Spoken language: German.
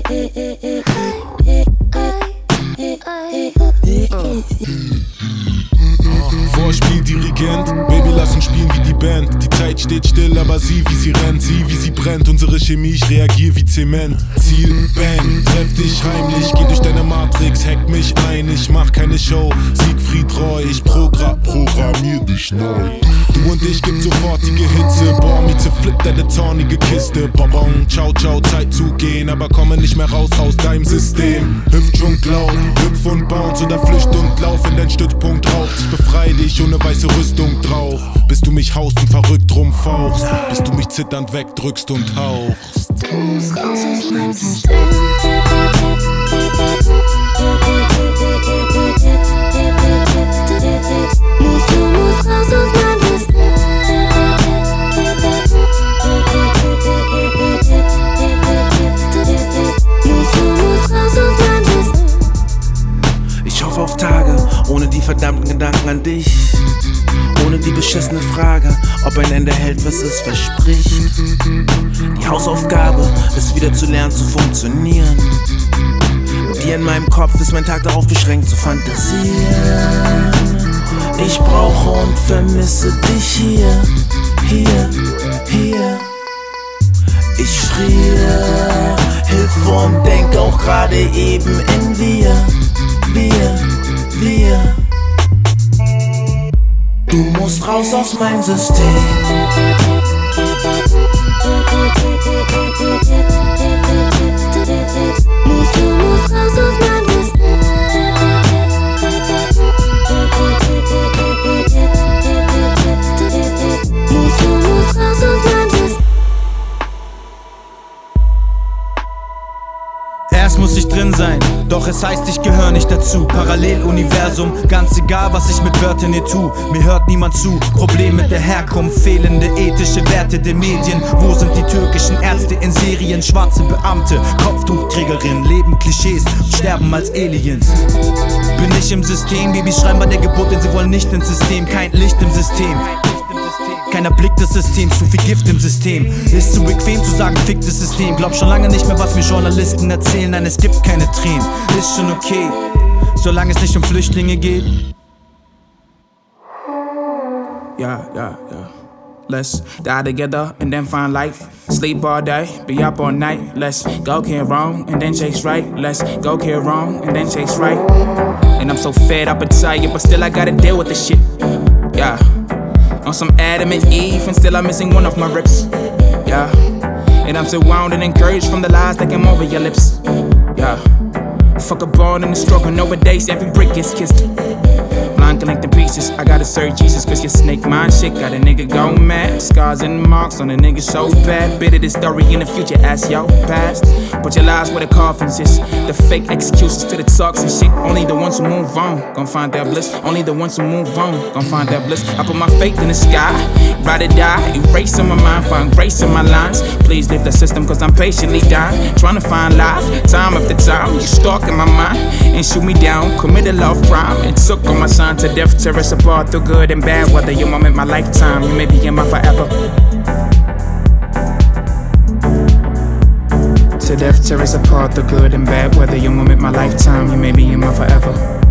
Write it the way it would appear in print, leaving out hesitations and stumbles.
Vorspieldirigent, Baby, lass uns spielen wie die Band. Die Zeit steht still, aber sieh, wie sie rennt, sieh, wie sie brennt. Unsere Chemie, ich reagier wie Zement. Ziel, Bang, treff dich heimlich, geh durch deine Matrix, hack mich ein, ich mach keine Show. Siegfried Roy, ich programmier dich neu. Du und ich gibt sofortige Hitze, boah, Mieze, flip deine zornige Kiste. Bonbon, ciao, ciao, Zeit zu gehen, aber komme nicht mehr raus aus deinem System. Hüftschwung laut, hüpf und bounce oder flücht und lauf in dein Stützpunkt rauf. Ich befrei dich ohne weiße Rüstung drauf, bis du mich haust und verrückt rumfauchst, bis du mich zitternd wegdrückst und hauchst. Du musst raus aus meinem System. Du musst raus aus meinem System. Ich hoffe auf Tage ohne die verdammten Gedanken an dich. Ohne die beschissene Frage, ob ein Ende hält, was es verspricht. Die Hausaufgabe ist wieder zu lernen zu funktionieren. Dir in meinem Kopf ist mein Tag darauf beschränkt zu fantasieren. Ich brauche und vermisse dich hier, hier, hier. Ich friere, hilf und denk auch gerade eben in wir. Du musst raus aus meinem System. Du musst raus aus meinem System. Du musst raus aus meinem System. Erst muss ich drin sein, doch es heißt, ich gehöre nicht dazu. Paralleluniversum, ganz egal, was ich mit Wörtern hier tu. Mir hört niemand zu, Problem mit der Herkunft, fehlende ethische Werte der Medien. Wo sind die türkischen Ärzte in Serien? Schwarze Beamte, Kopftuchträgerin, leben Klischees und sterben als Aliens. Bin ich im System, Babys schreien bei der Geburt, denn sie wollen nicht ins System. Kein Licht im System. Keiner blickt das System, zu viel Gift im System. Ist zu bequem zu sagen, fick das System. Glaub schon lange nicht mehr, was mir Journalisten erzählen. Nein, es gibt keine Tränen, ist schon okay, solange es nicht um Flüchtlinge geht. Yeah. Let's die together and then find life. Sleep all day, be up all night. Let's go kill wrong and then chase right. Let's go kill wrong and then chase right. And I'm so fed up and tired, but still I gotta deal with this shit. Yeah. On some Adam and Eve, and still I'm missing one of my ribs. Yeah. And I'm surrounded and encouraged from the lies that came over your lips. Yeah. Fuck a ball and a struggle, nowadays every brick gets kissed. Blind collecting pieces, I gotta serve Jesus, cause your snake mind shit got a nigga go mad. Scars and marks on a nigga so bad. Bitter this story in the future, ask your past. But your lies where the coffins is. The fake excuses to the talks and shit. Only the ones who move on gon' find that bliss. Only the ones who move on gon' find that bliss. I put my faith in the sky, ride or die. Erase in my mind, find grace in my lines. Please leave the system cause I'm patiently dying. Trying to find life, time after time. You stalk in my mind and shoot me down. Commit a love crime and took on my son to death. Tear us apart through good and bad. Whether you're in my lifetime, you may be in my forever. To death, tear us apart through good and bad. Whether you're in my lifetime, you may be in my forever.